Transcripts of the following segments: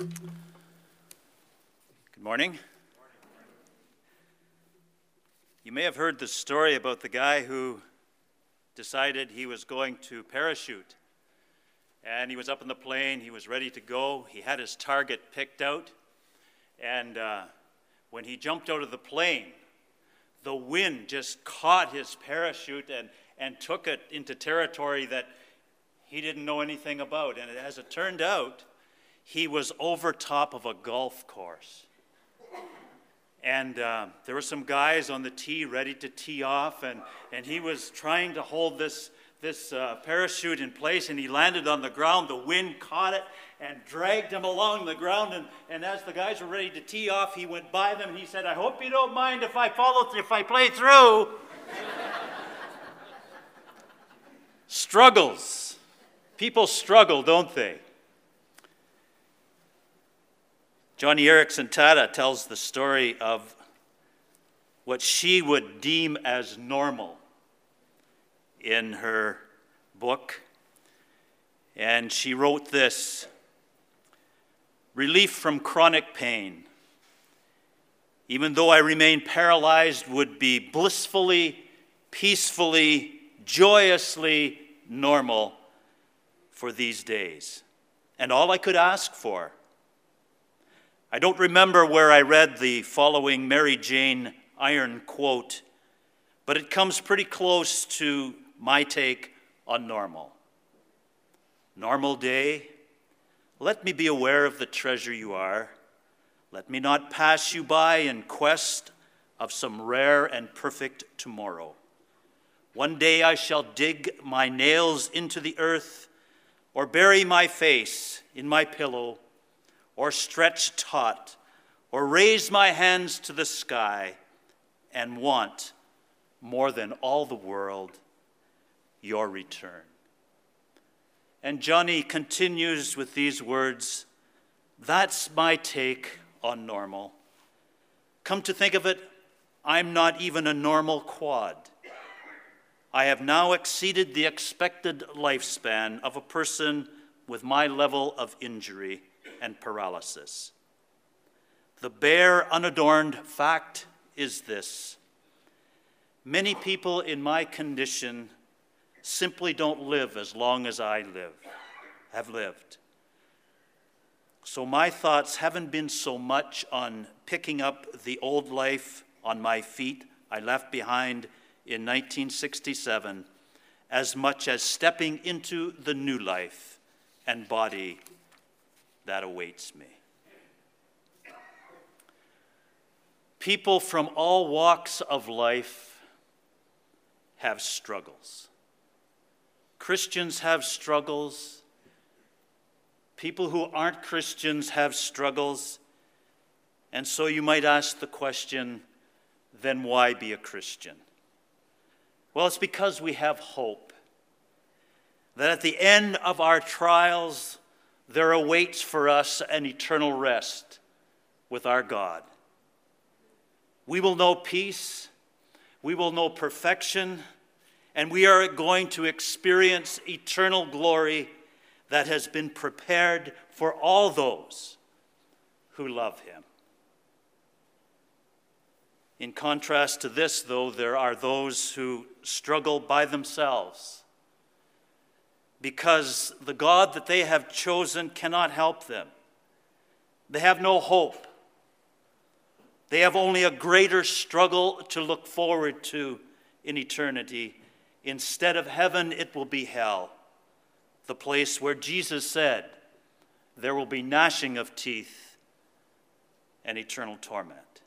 Good morning. You may have heard the story about the guy who decided he was going to parachute. And he was up in the plane, he was ready to go, he had his target picked out, and when he jumped out of the plane, the wind just caught his parachute and took it into territory that he didn't know anything about. And as it turned out, he was over top of a golf course. And there were some guys on the tee ready to tee off, and he was trying to hold this parachute in place, and he landed on the ground. The wind caught it and dragged him along the ground, and as the guys were ready to tee off, he went by them and he said, "I hope you don't mind if I play through." Struggles. People struggle, don't they? Joni Eareckson Tada tells the story of what she would deem as normal in her book. And she wrote this: "Relief from chronic pain, even though I remain paralyzed, would be blissfully, peacefully, joyously normal for these days, and all I could ask for." I don't remember where I read the following Mary Jane Iron quote, but it comes pretty close to my take on normal. "Normal day, let me be aware of the treasure you are. Let me not pass you by in quest of some rare and perfect tomorrow. One day I shall dig my nails into the earth, or bury my face in my pillow, or stretch taut, or raise my hands to the sky, and want, more than all the world, your return." And Joni continues with these words: "That's my take on normal. Come to think of it, I'm not even a normal quad. I have now exceeded the expected lifespan of a person with my level of injury and paralysis. The bare, unadorned fact is this: many people in my condition simply don't live as long as I have lived. So my thoughts haven't been so much on picking up the old life on my feet I left behind in 1967 as much as stepping into the new life and body that awaits me." People from all walks of life have struggles. Christians have struggles. People who aren't Christians have struggles. And so you might ask the question, then why be a Christian? Well, it's because we have hope that at the end of our trials, there awaits for us an eternal rest with our God. We will know peace, we will know perfection, and we are going to experience eternal glory that has been prepared for all those who love him. In contrast to this, though, there are those who struggle by themselves because the God that they have chosen cannot help them. They have no hope. They have only a greater struggle to look forward to in eternity. Instead of heaven, it will be hell, the place where Jesus said there will be gnashing of teeth and eternal torment.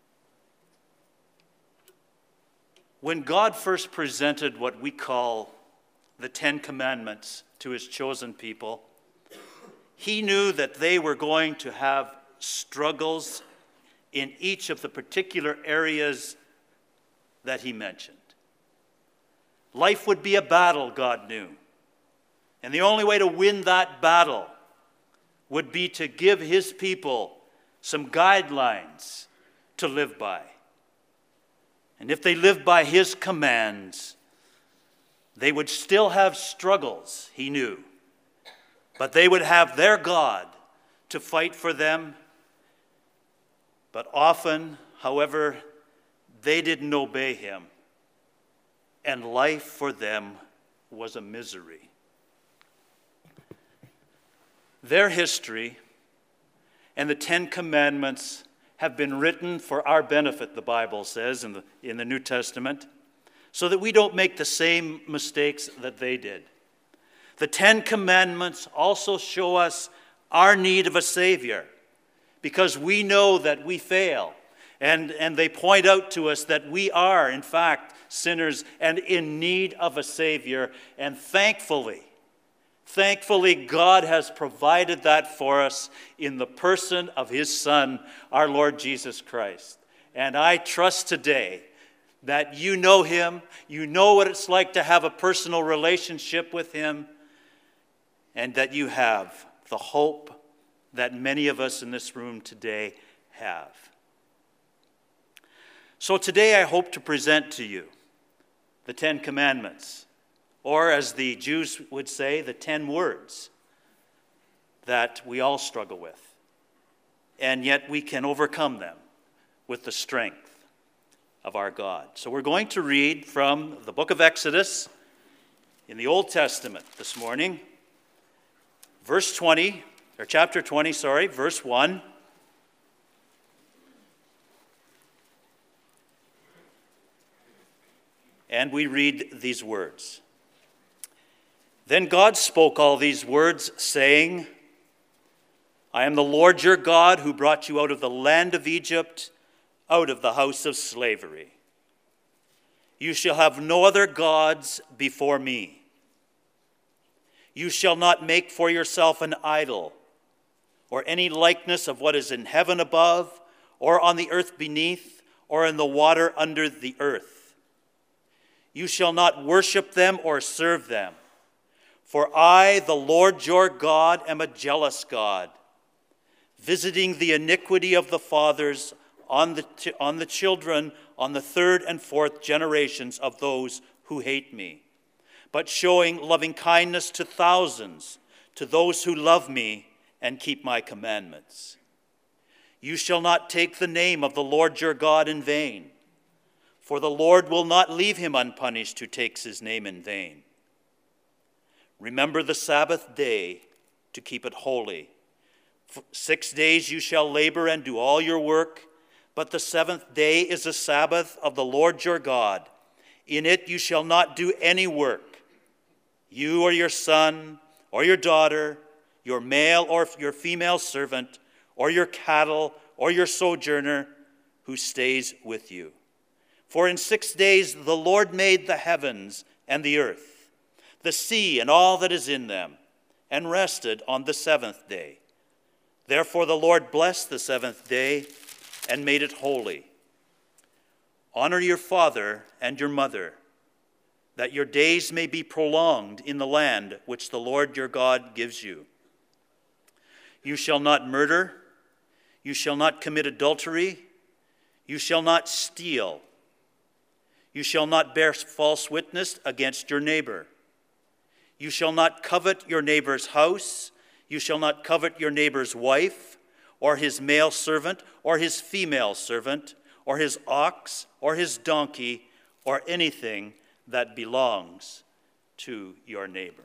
When God first presented what we call the Ten Commandments to his chosen people, he knew that they were going to have struggles in each of the particular areas that he mentioned. Life would be a battle, God knew. And the only way to win that battle would be to give his people some guidelines to live by. And if they lived by his commands, they would still have struggles, he knew. But they would have their God to fight for them. But often, however, they didn't obey him, and life for them was a misery. Their history and the Ten Commandments have been written for our benefit, the Bible says in the New Testament, so that we don't make the same mistakes that they did. The Ten Commandments also show us our need of a Savior, because we know that we fail, and they point out to us that we are, in fact, sinners and in need of a Savior, and thankfully, God has provided that for us in the person of his Son, our Lord Jesus Christ. And I trust today that you know him, you know what it's like to have a personal relationship with him, and that you have the hope that many of us in this room today have. So today I hope to present to you the Ten Commandments, or as the Jews would say, the 10 words that we all struggle with. And yet we can overcome them with the strength of our God. So we're going to read from the book of Exodus in the Old Testament this morning, chapter 20, verse 1. And we read these words. Then God spoke all these words, saying, I am the Lord your God who brought you out of the land of Egypt, out of the house of slavery. You shall have no other gods before me. You shall not make for yourself an idol, or any likeness of what is in heaven above, or on the earth beneath, or in the water under the earth. You shall not worship them or serve them. For I, the Lord your God, am a jealous God, visiting the iniquity of the fathers on the children, on the third and fourth generations of those who hate me, but showing loving kindness to thousands, to those who love me and keep my commandments. You shall not take the name of the Lord your God in vain, for the Lord will not leave him unpunished who takes his name in vain. Remember the Sabbath day to keep it holy. For 6 days you shall labor and do all your work, but the seventh day is a Sabbath of the Lord your God. In it you shall not do any work, you or your son or your daughter, your male or your female servant, or your cattle or your sojourner who stays with you. For in 6 days the Lord made the heavens and the earth, the sea and all that is in them, and rested on the seventh day. Therefore the Lord blessed the seventh day and made it holy. Honor your father and your mother, that your days may be prolonged in the land which the Lord your God gives you. You shall not murder. You shall not commit adultery. You shall not steal. You shall not bear false witness against your neighbor. You shall not covet your neighbor's house. You shall not covet your neighbor's wife, or his male servant, or his female servant, or his ox, or his donkey, or anything that belongs to your neighbor.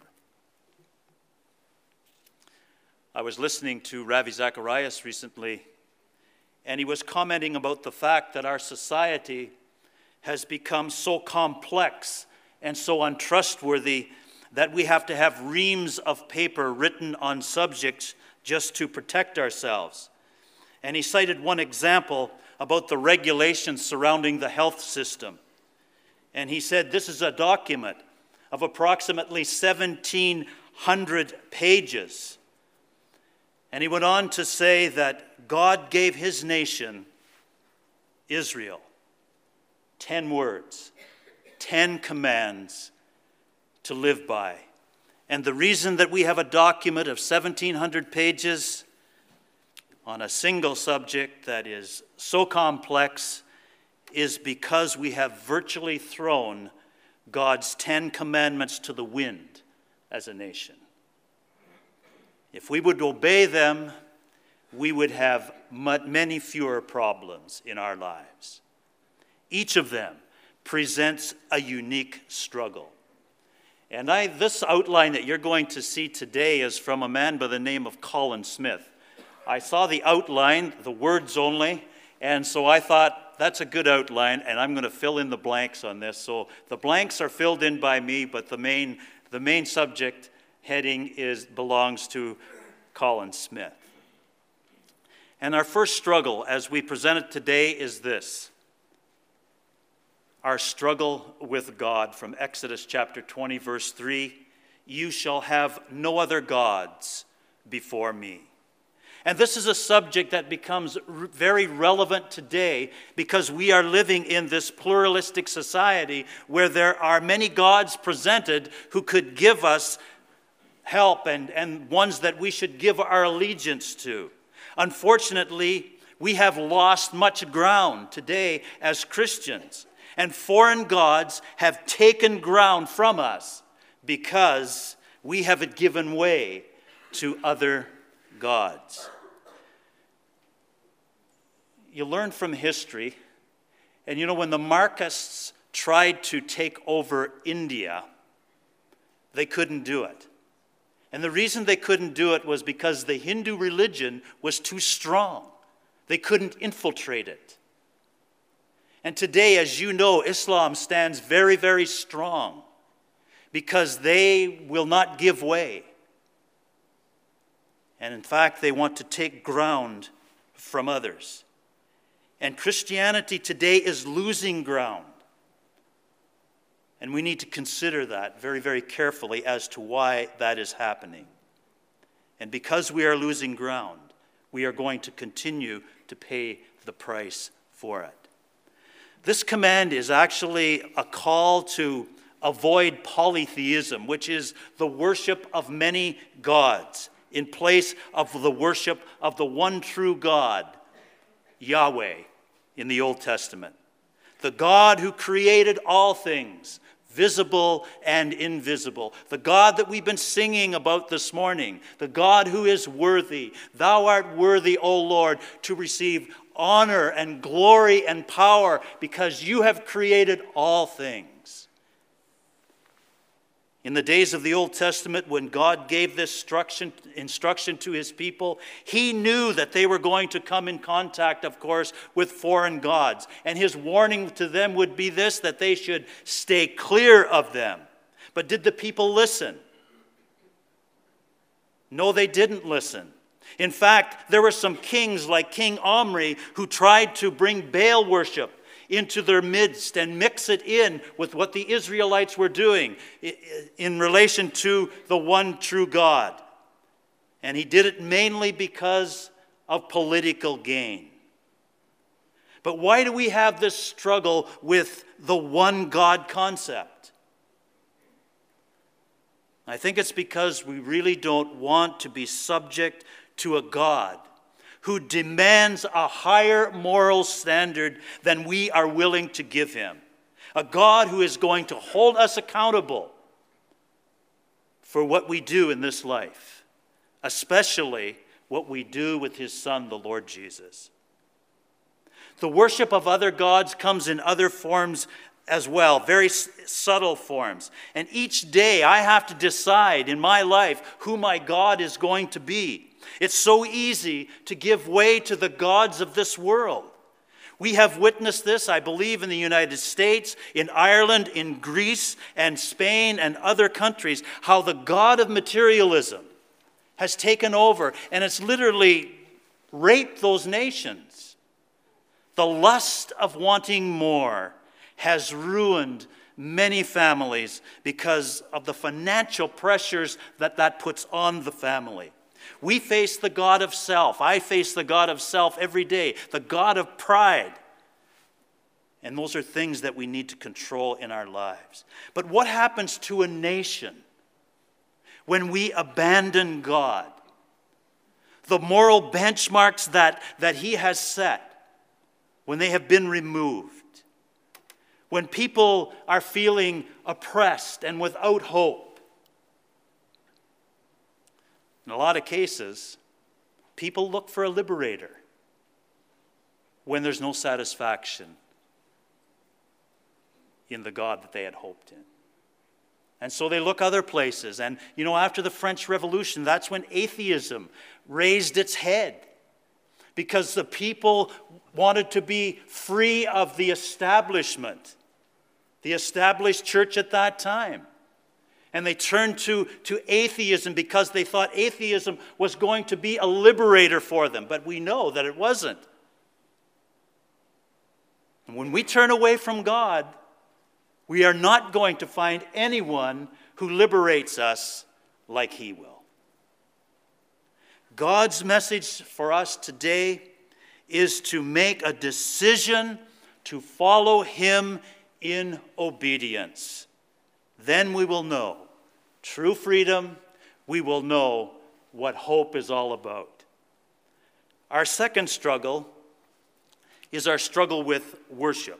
I was listening to Ravi Zacharias recently, and he was commenting about the fact that our society has become so complex and so untrustworthy that we have to have reams of paper written on subjects just to protect ourselves. And he cited one example about the regulations surrounding the health system. And he said this is a document of approximately 1,700 pages. And he went on to say that God gave his nation, Israel, 10 words, 10 commands to live by. And the reason that we have a document of 1,700 pages on a single subject that is so complex is because we have virtually thrown God's 10 commandments to the wind as a nation. If we would obey them, we would have many fewer problems in our lives. Each of them presents a unique struggle. And this outline that you're going to see today is from a man by the name of Colin Smith. I saw the outline, the words only, and so I thought, that's a good outline, and I'm going to fill in the blanks on this. So the blanks are filled in by me, but the main subject heading belongs to Colin Smith. And our first struggle, as we present it today, is this. Our struggle with God from Exodus chapter 20, verse 3. You shall have no other gods before me. And this is a subject that becomes very relevant today because we are living in this pluralistic society where there are many gods presented who could give us help and ones that we should give our allegiance to. Unfortunately, we have lost much ground today as Christians, and foreign gods have taken ground from us because we have given way to other gods. You learn from history, and when the Marxists tried to take over India, they couldn't do it. And the reason they couldn't do it was because the Hindu religion was too strong. They couldn't infiltrate it. And today, as you know, Islam stands very, very strong because they will not give way. And in fact, they want to take ground from others. And Christianity today is losing ground. And we need to consider that very, very carefully as to why that is happening. And because we are losing ground, we are going to continue to pay the price for it. This command is actually a call to avoid polytheism, which is the worship of many gods, in place of the worship of the one true God, Yahweh, in the Old Testament. The God who created all things, visible and invisible. The God that we've been singing about this morning. The God who is worthy. Thou art worthy, O Lord, to receive honor and glory and power because you have created all things. In the days of the Old Testament, when God gave this instruction to his people, he knew that they were going to come in contact, of course, with foreign gods. And his warning to them would be this, that they should stay clear of them. But did the people listen? No, they didn't listen. In fact, there were some kings like King Omri who tried to bring Baal worship into their midst and mix it in with what the Israelites were doing in relation to the one true God. And he did it mainly because of political gain. But why do we have this struggle with the one God concept? I think it's because we really don't want to be subject to a God who demands a higher moral standard than we are willing to give him. A God who is going to hold us accountable for what we do in this life, especially what we do with his Son, the Lord Jesus. The worship of other gods comes in other forms as well, very subtle forms. And each day I have to decide in my life who my God is going to be. It's so easy to give way to the gods of this world. We have witnessed this, I believe, in the United States, in Ireland, in Greece, and Spain, and other countries, how the god of materialism has taken over, and it's literally raped those nations. The lust of wanting more has ruined many families because of the financial pressures that puts on the family. We face the god of self. I face the god of self every day, the god of pride. And those are things that we need to control in our lives. But what happens to a nation when we abandon God? The moral benchmarks that he has set, when they have been removed. When people are feeling oppressed and without hope. In a lot of cases, People look for a liberator when there's no satisfaction in the God that they had hoped in. And so they look other places. And, after the French Revolution, that's when atheism raised its head, because the people wanted to be free of the establishment, the established church at that time. And they turned to atheism because they thought atheism was going to be a liberator for them. But we know that it wasn't. And when we turn away from God, we are not going to find anyone who liberates us like He will. God's message for us today is to make a decision to follow Him in obedience. Then we will know true freedom. We will know what hope is all about. Our second struggle is our struggle with worship.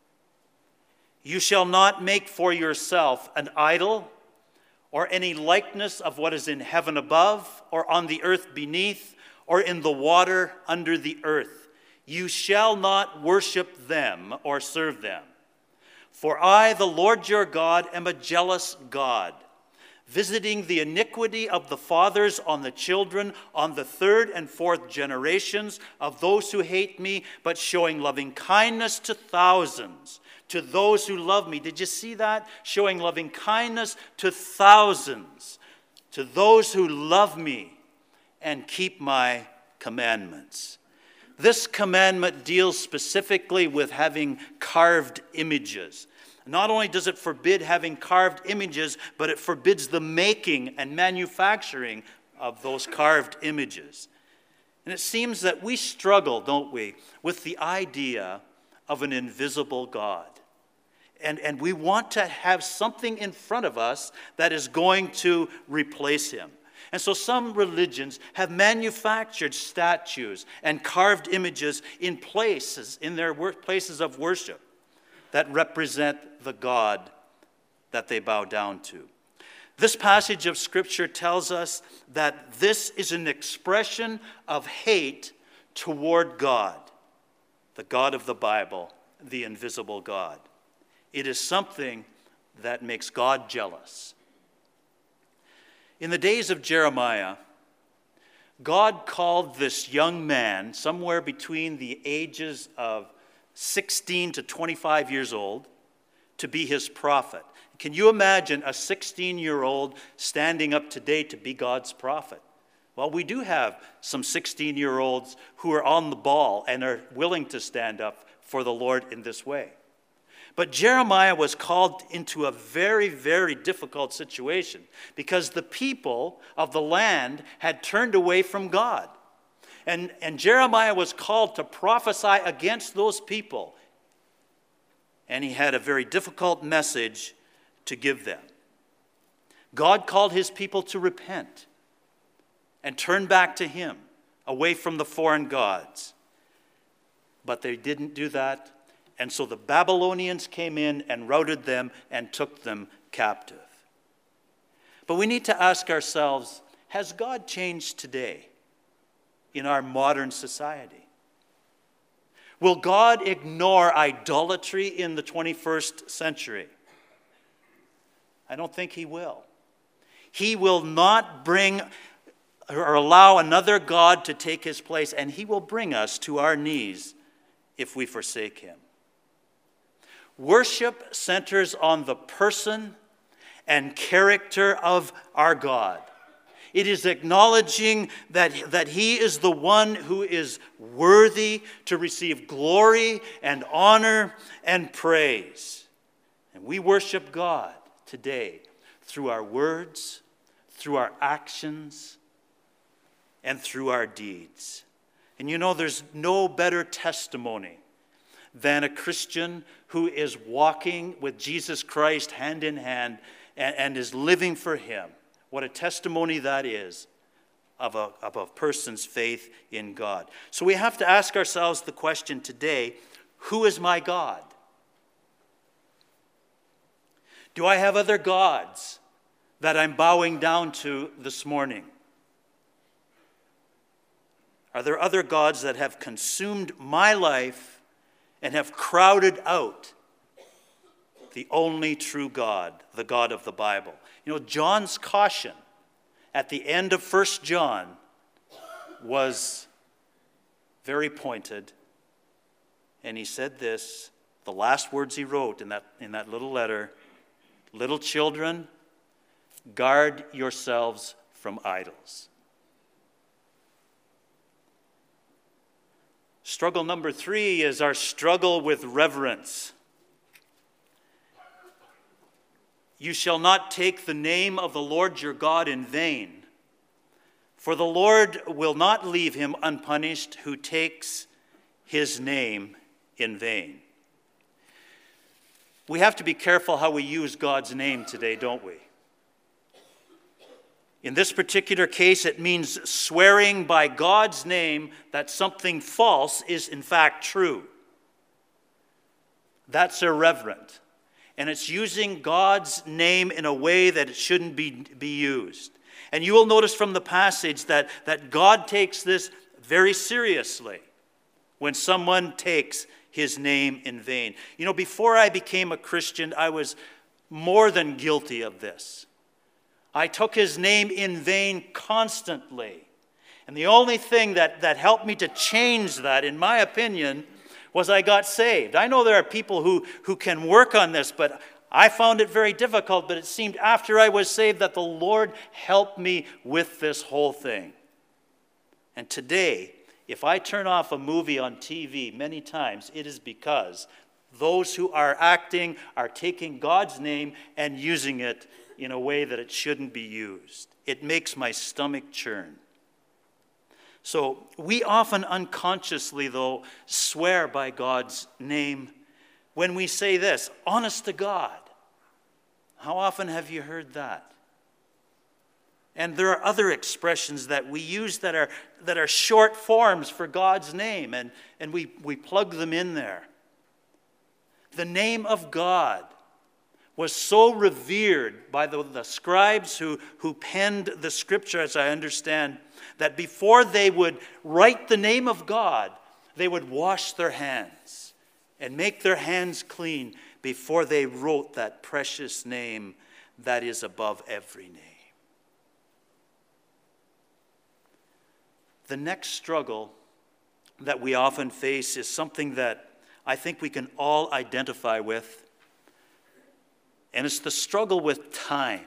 You shall not make for yourself an idol or any likeness of what is in heaven above, or on the earth beneath, or in the water under the earth. You shall not worship them or serve them. For I, the Lord your God, am a jealous God, visiting the iniquity of the fathers on the children, on the third and fourth generations of those who hate me, but showing loving kindness to thousands, to those who love me. Did you see that? Showing loving kindness to thousands, to those who love me and keep my commandments. This commandment deals specifically with having carved images. Not only does it forbid having carved images, but it forbids the making and manufacturing of those carved images. And it seems that we struggle, don't we, with the idea of an invisible God. And we want to have something in front of us that is going to replace Him. And so some religions have manufactured statues and carved images in their places of worship that represent the God that they bow down to. This passage of Scripture tells us that this is an expression of hate toward God, the God of the Bible, the invisible God. It is something that makes God jealous. In the days of Jeremiah, God called this young man, somewhere between the ages of 16 to 25 years old, to be his prophet. Can you imagine a 16-year-old standing up today to be God's prophet? Well, we do have some 16-year-olds who are on the ball and are willing to stand up for the Lord in this way. But Jeremiah was called into a very, very difficult situation because the people of the land had turned away from God. And Jeremiah was called to prophesy against those people. And he had a very difficult message to give them. God called His people to repent and turn back to Him, away from the foreign gods. But they didn't do that. And so the Babylonians came in and routed them and took them captive. But we need to ask ourselves, has God changed today in our modern society? Will God ignore idolatry in the 21st century? I don't think He will. He will not bring or allow another God to take His place, and He will bring us to our knees if we forsake Him. Worship centers on the person and character of our God. It is acknowledging that He is the one who is worthy to receive glory and honor and praise. And we worship God today through our words, through our actions, and through our deeds. And there's no better testimony than a Christian who is walking with Jesus Christ hand in hand and is living for Him. What a testimony that is of a person's faith in God. So we have to ask ourselves the question today, who is my God? Do I have other gods that I'm bowing down to this morning? Are there other gods that have consumed my life and have crowded out the only true God, the God of the Bible? You know, John's caution at the end of 1 John was very pointed. And he said this, the last words he wrote in that little letter: "Little children, guard yourselves from idols." Struggle number 3 is our struggle with reverence. You shall not take the name of the Lord your God in vain, for the Lord will not leave him unpunished who takes his name in vain. We have to be careful how we use God's name today, don't we? In this particular case, it means swearing by God's name that something false is in fact true. That's irreverent. And it's using God's name in a way that it shouldn't be used. And you will notice from the passage that God takes this very seriously when someone takes his name in vain. You know, before I became a Christian, I was more than guilty of this. I took his name in vain constantly. And the only thing that helped me to change that, in my opinion, was I got saved. I know there are people who can work on this, but I found it very difficult. But it seemed after I was saved that the Lord helped me with this whole thing. And today, if I turn off a movie on TV many times, it is because those who are acting are taking God's name and using it in a way that it shouldn't be used. It makes my stomach churn. So we often unconsciously, though, swear by God's name when we say this, honest to God. How often have you heard that? And there are other expressions that we use that are short forms for God's name, and we plug them in there. The name of God was so revered by the scribes who penned the scripture, as I understand, that before they would write the name of God, they would wash their hands and make their hands clean before they wrote that precious name that is above every name. The next struggle that we often face is something that I think we can all identify with, and it's the struggle with time.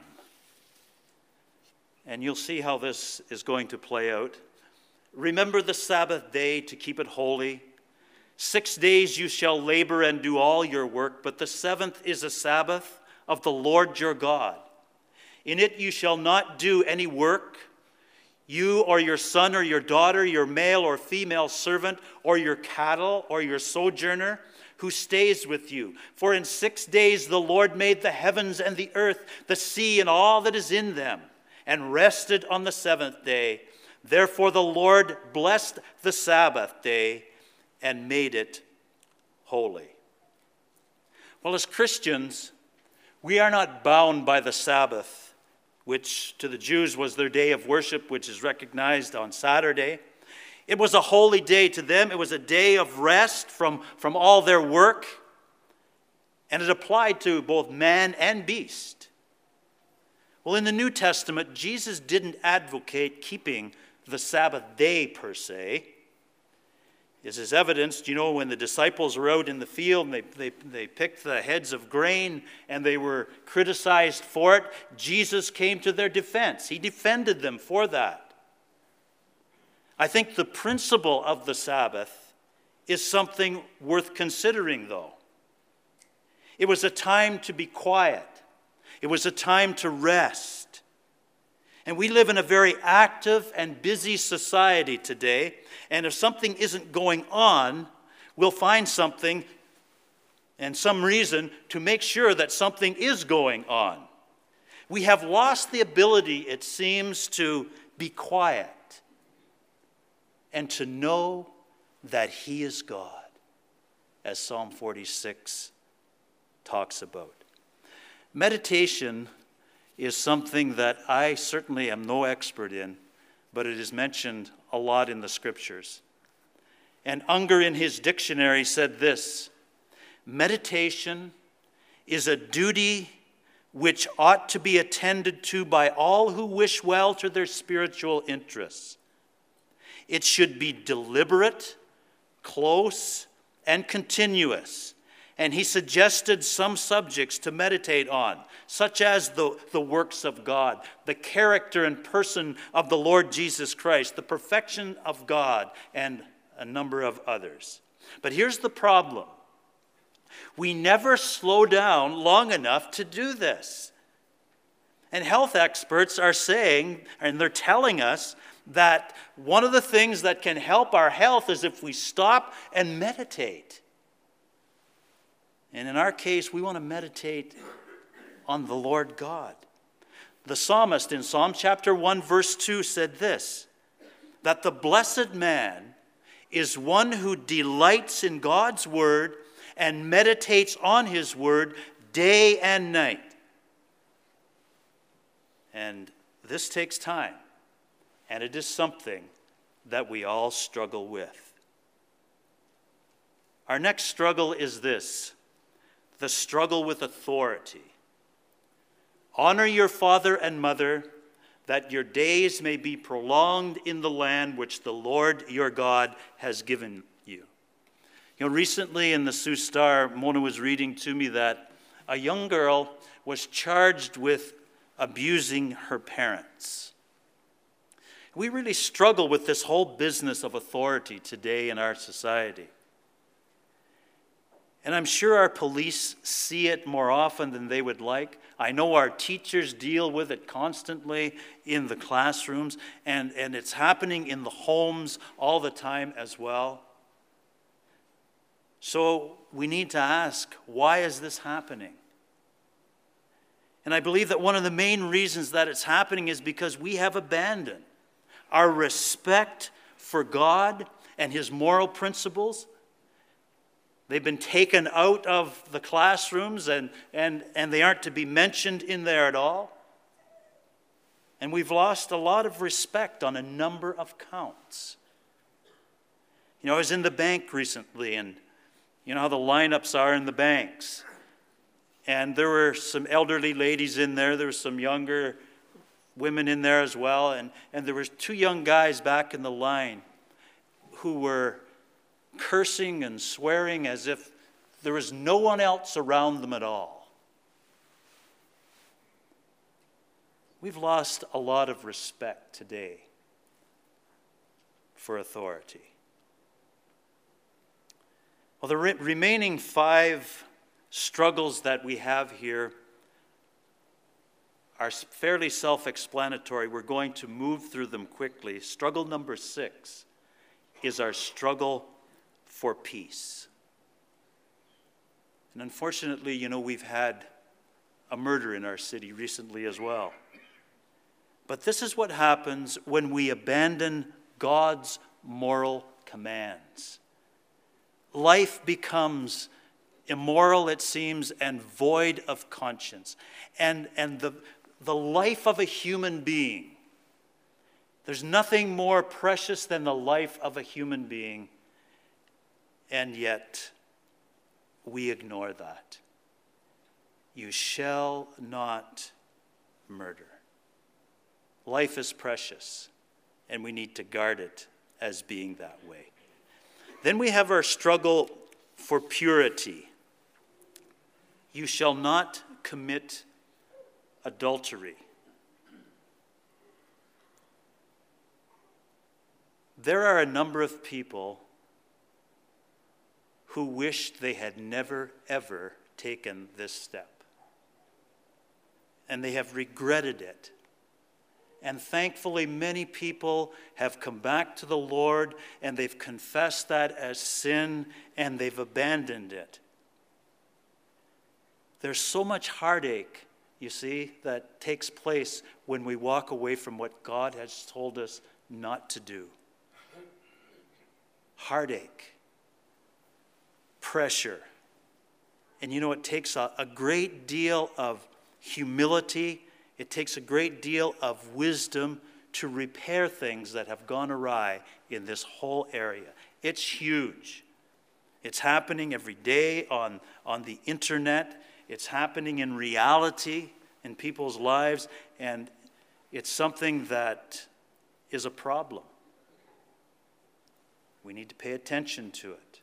And you'll see how this is going to play out. Remember the Sabbath day to keep it holy. 6 days you shall labor and do all your work, but the seventh is a Sabbath of the Lord your God. In it you shall not do any work, you or your son or your daughter, your male or female servant, or your cattle or your sojourner who stays with you. For in 6 days the Lord made the heavens and the earth, the sea and all that is in them, and rested on the seventh day. Therefore the Lord blessed the Sabbath day and made it holy. Well, as Christians, we are not bound by the Sabbath, which to the Jews was their day of worship, which is recognized on Saturday. It was a holy day to them. It was a day of rest from all their work. And it applied to both man and beast. Well, in the New Testament, Jesus didn't advocate keeping the Sabbath day per se. This is evidenced, when the disciples were out in the field and they picked the heads of grain and they were criticized for it. Jesus came to their defense. He defended them for that. I think the principle of the Sabbath is something worth considering, though. It was a time to be quiet. It was a time to rest. And we live in a very active and busy society today. And if something isn't going on, we'll find something and some reason to make sure that something is going on. We have lost the ability, it seems, to be quiet and to know that He is God, as Psalm 46 talks about. Meditation is something that I certainly am no expert in, but it is mentioned a lot in the scriptures. And Unger in his dictionary said this: meditation is a duty which ought to be attended to by all who wish well to their spiritual interests. It should be deliberate, close, and continuous. And he suggested some subjects to meditate on, such as the works of God, the character and person of the Lord Jesus Christ, the perfection of God, and a number of others. But here's the problem. We never slow down long enough to do this. And health experts are saying, and they're telling us, that one of the things that can help our health is if we stop and meditate. And in our case, we want to meditate on the Lord God. The psalmist in Psalm chapter 1, verse 2 said this, that the blessed man is one who delights in God's word and meditates on his word day and night. And this takes time, and it is something that we all struggle with. Our next struggle is this: the struggle with authority. Honor your father and mother, that your days may be prolonged in the land which the Lord your God has given you. You know, recently in the Sioux Star, Mona was reading to me that a young girl was charged with abusing her parents. We really struggle with this whole business of authority today in our society. And I'm sure our police see it more often than they would like. I know our teachers deal with it constantly in the classrooms, and it's happening in the homes all the time as well. So we need to ask, why is this happening? And I believe that one of the main reasons that it's happening is because we have abandoned our respect for God and his moral principles. They've been taken out of the classrooms and they aren't to be mentioned in there at all. And we've lost a lot of respect on a number of counts. You know, I was in the bank recently, and you know how the lineups are in the banks. And there were some elderly ladies in there. There were some younger women in there as well. And there were two young guys back in the line who were cursing and swearing as if there was no one else around them at all. We've lost a lot of respect today for authority. Well, the remaining 5 struggles that we have here are fairly self-explanatory. We're going to move through them quickly. Struggle number 6 is our struggle for peace. And unfortunately, you know, we've had a murder in our city recently as well. But this is what happens when we abandon God's moral commands. Life becomes immoral, it seems, and void of conscience. And the life of a human being, there's nothing more precious than the life of a human being, and yet we ignore that. You shall not murder. Life is precious, and we need to guard it as being that way. Then we have our struggle for purity. You shall not commit adultery. There are a number of people who wished they had never, ever taken this step. And they have regretted it. And thankfully, many people have come back to the Lord and they've confessed that as sin and they've abandoned it. There's so much heartache, you see, that takes place when we walk away from what God has told us not to do. Heartache, pressure. And you know, it takes a great deal of humility. It takes a great deal of wisdom to repair things that have gone awry in this whole area. It's huge. It's happening every day on the internet. It's happening in reality in people's lives, and it's something that is a problem. We need to pay attention to it.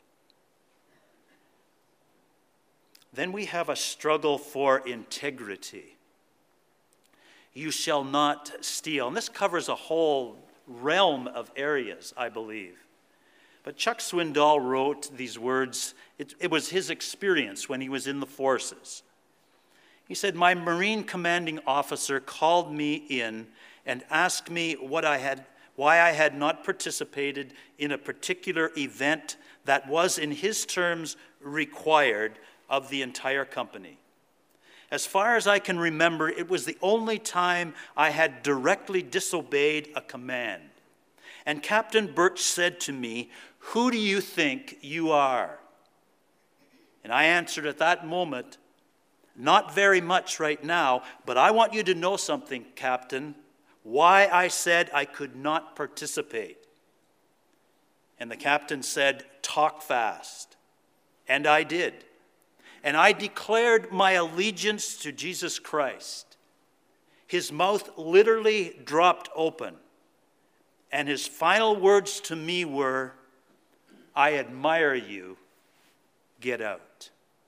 Then we have a struggle for integrity. You shall not steal. And this covers a whole realm of areas, I believe. But Chuck Swindoll wrote these words. It was his experience when he was in the forces. He said, "My Marine commanding officer called me in and asked me why I had not participated in a particular event that was, in his terms, required of the entire company. As far as I can remember, it was the only time I had directly disobeyed a command. And Captain Birch said to me, 'Who do you think you are?' And I answered at that moment, 'Not very much right now, but I want you to know something, Captain, why I said I could not participate.' And the captain said, 'Talk fast.' And I did. And I declared my allegiance to Jesus Christ. His mouth literally dropped open. And his final words to me were, 'I admire you. Get out.'"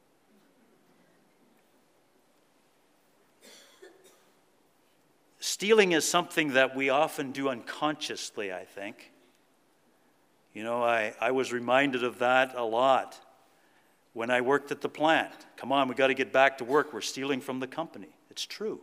Stealing is something that we often do unconsciously, I think. You know, I was reminded of that a lot when I worked at the plant. Come on, we got to get back to work. We're stealing from the company. It's true.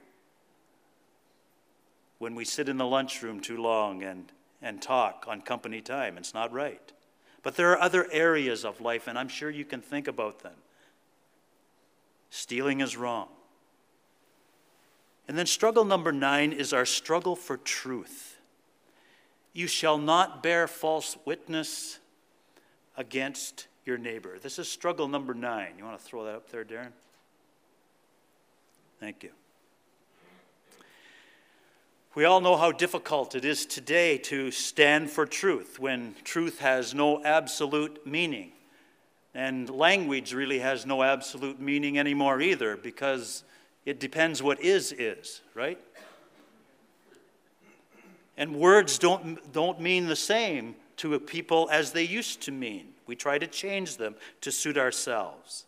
When we sit in the lunchroom too long and talk on company time, it's not right. But there are other areas of life, and I'm sure you can think about them. Stealing is wrong. And then struggle number 9 is our struggle for truth. You shall not bear false witness against your neighbor. This is struggle number 9. You want to throw that up there, Darren? Thank you. We all know how difficult it is today to stand for truth when truth has no absolute meaning. And language really has no absolute meaning anymore either, because it depends what is, right? And words don't mean the same to a people as they used to mean. We try to change them to suit ourselves.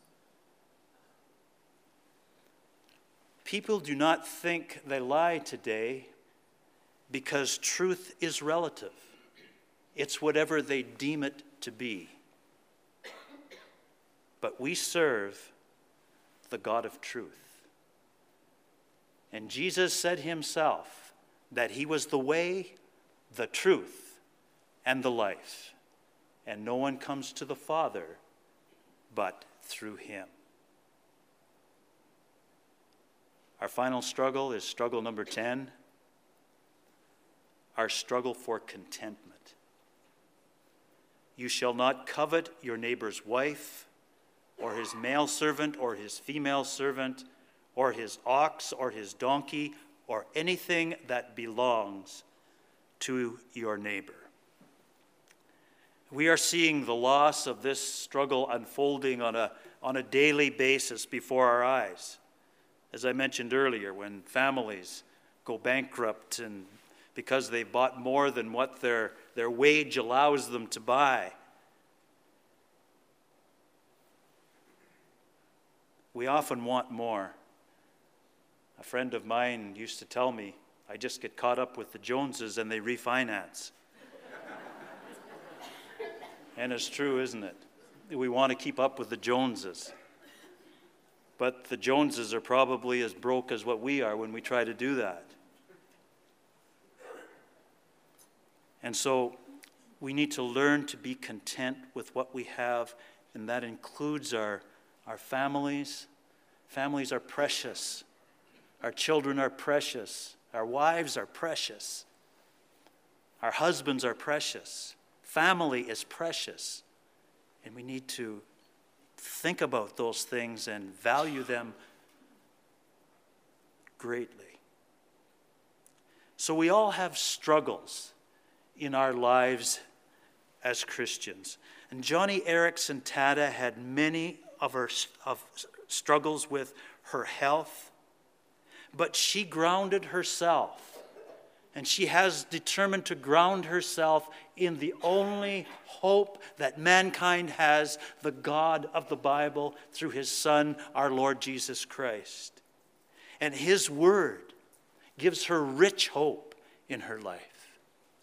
People do not think they lie today because truth is relative. It's whatever they deem it to be. But we serve the God of truth. And Jesus said himself that he was the way, the truth, and the life. And no one comes to the Father but through him. Our final struggle is struggle number 10. Our struggle for contentment. You shall not covet your neighbor's wife, or his male servant, or his female servant, or his ox, or his donkey, or anything that belongs to your neighbor. We are seeing the loss of this struggle unfolding on a daily basis before our eyes. As I mentioned earlier, when families go bankrupt and because they bought more than what their wage allows them to buy. We often want more. A friend of mine used to tell me, I just get caught up with the Joneses and they refinance. And it's true, isn't it? We want to keep up with the Joneses. But the Joneses are probably as broke as what we are when we try to do that. And so we need to learn to be content with what we have, and that includes our families. Families are precious. Our children are precious. Our wives are precious. Our husbands are precious. Family is precious. And we need to think about those things and value them greatly. So we all have struggles in our lives as Christians. And Joni Eareckson Tada had many of struggles with her health, but she grounded herself. And she has determined to ground herself in the only hope that mankind has, the God of the Bible, through his Son, our Lord Jesus Christ. And his word gives her rich hope in her life.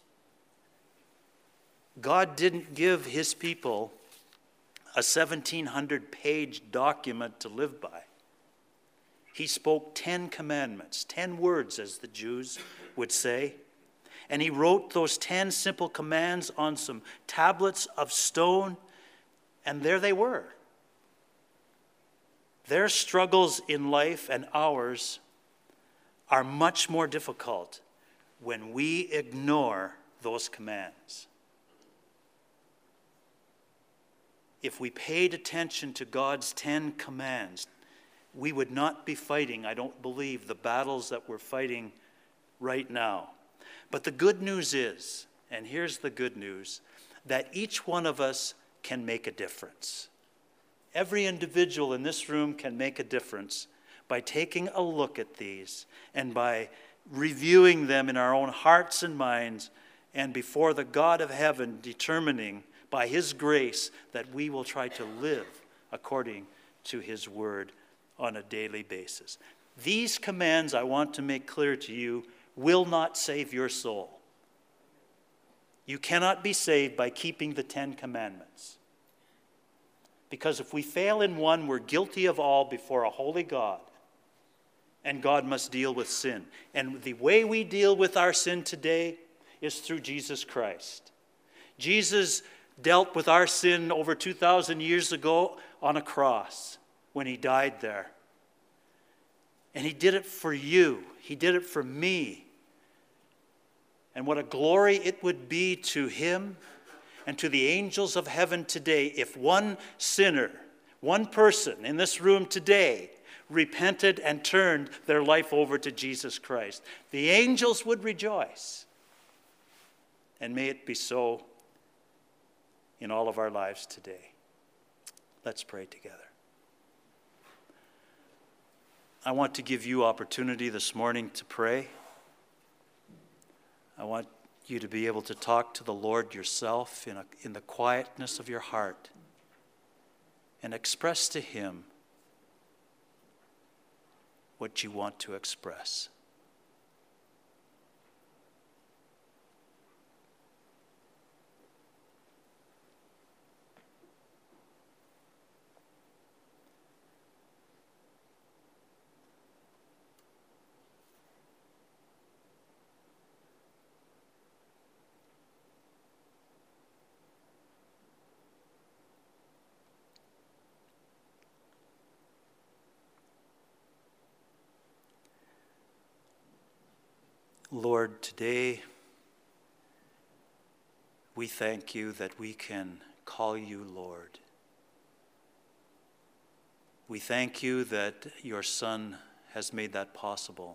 God didn't give his people a 1,700-page document to live by. He spoke 10 commandments, 10 words, as the Jews would say. And he wrote those 10 simple commands on some tablets of stone, and there they were. Their struggles in life and ours are much more difficult when we ignore those commands. If we paid attention to God's 10 commands, we would not be fighting, I don't believe, the battles that we're fighting right now. But the good news is, and here's the good news, that each one of us can make a difference. Every individual in this room can make a difference by taking a look at these and by reviewing them in our own hearts and minds and before the God of heaven, determining by his grace that we will try to live according to his word on a daily basis. These commands, I want to make clear to you, will not save your soul. You cannot be saved by keeping the 10 commandments. Because if we fail in one, we're guilty of all before a holy God. And God must deal with sin. And the way we deal with our sin today is through Jesus Christ. Jesus dealt with our sin over 2,000 years ago on a cross when he died there. And he did it for you. He did it for me. And what a glory it would be to him and to the angels of heaven today if one sinner, one person in this room today repented and turned their life over to Jesus Christ. The angels would rejoice. And may it be so in all of our lives today. Let's pray together. I want to give you opportunity this morning to pray. I want you to be able to talk to the Lord yourself in the quietness of your heart and express to him what you want to express. Lord, today we thank you that we can call you Lord. We thank you that your Son has made that possible.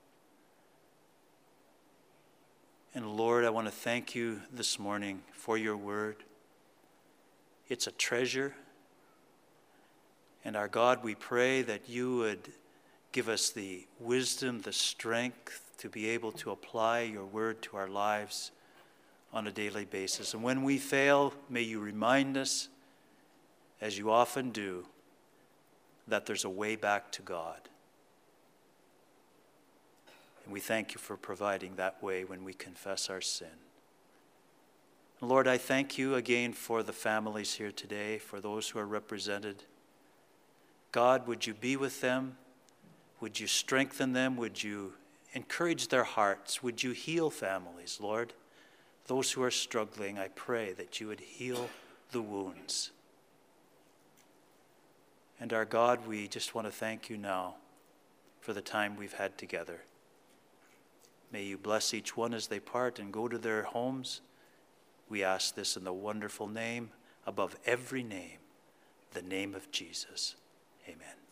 And Lord, I want to thank you this morning for your word. It's a treasure. And our God, we pray that you would give us the wisdom, the strength to be able to apply your word to our lives on a daily basis. And when we fail, may you remind us, as you often do, that there's a way back to God. And we thank you for providing that way when we confess our sin. Lord, I thank you again for the families here today, for those who are represented. God, would you be with them? Would you strengthen them? Would you encourage their hearts? Would you heal families, Lord? Those who are struggling, I pray that you would heal the wounds. And our God, we just want to thank you now for the time we've had together. May you bless each one as they part and go to their homes. We ask this in the wonderful name, above every name, the name of Jesus. Amen.